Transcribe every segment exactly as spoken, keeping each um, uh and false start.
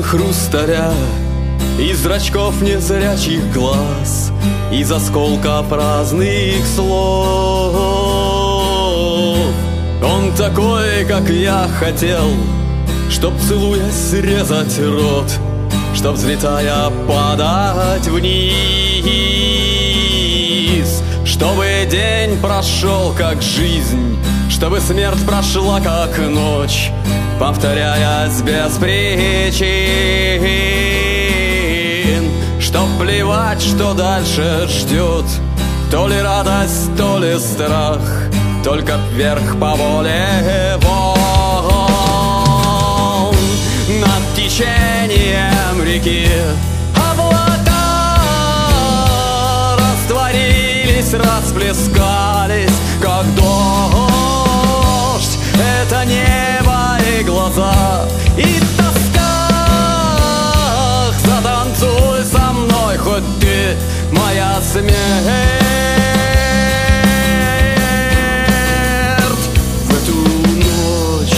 хрусталя, из зрачков незрячих глаз, из осколка праздных слов. Он такой, как я хотел, чтоб, целуя, срезать рот, чтоб, взлетая, падать вниз, чтобы день прошел, как жизнь, чтобы смерть прошла, как ночь, повторяясь без причин. Чтоб плевать, что дальше ждет, то ли радость, то ли страх, только вверх по воле волн. Над течением реки облака растворились, расплескались, как дождь. Это небо и глаза, и тоска. Затанцуй со мной, хоть ты моя смерть. В эту ночь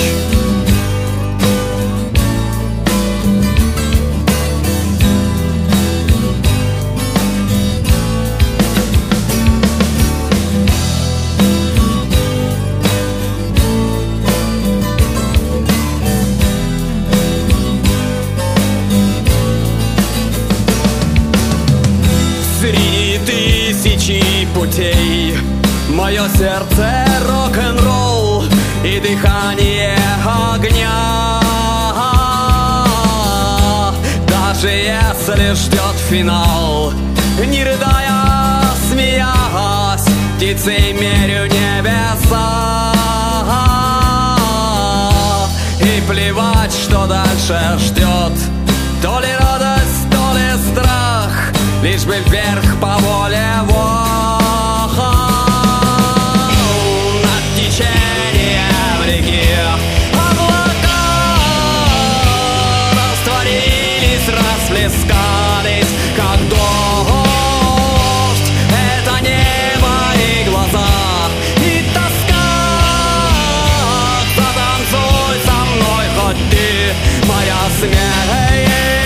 среди тысячи путей мое сердце рок-н-ролл и дыхание огня. Даже если ждет финал, не рыдая, смеясь, птицей мерю небеса. И плевать, что дальше ждет, то ли радость, то ли страх, лишь бы вверх по воле волн. Над течением реки облака растворились, расплескались, как дождь. Это небо и глаза, и тоска. Затанцуй со мной, хоть ты моя смерть.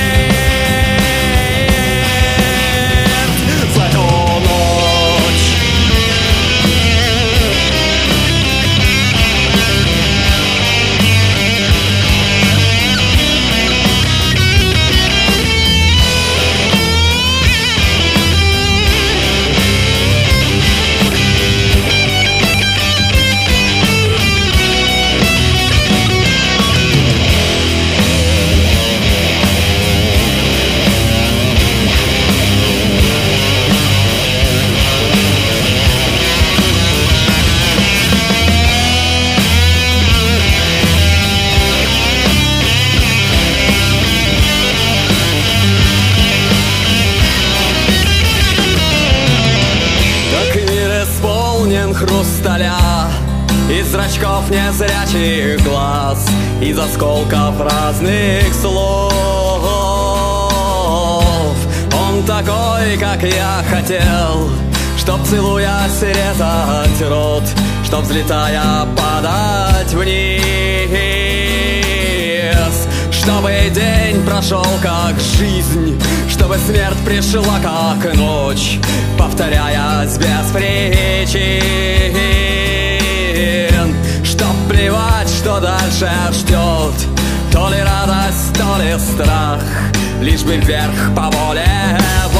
Хрусталя, из зрачков незрячих глаз, из осколков разных слов. Он такой, как я хотел, чтоб, целуя, срезать рот, чтоб, взлетая, падать вниз, чтобы день прошел, как жизнь, чтобы смерть пришла, как ночь, повторяясь без причин. Чтоб плевать, что дальше ждет, то ли радость, то ли страх, лишь бы вверх по воле волн.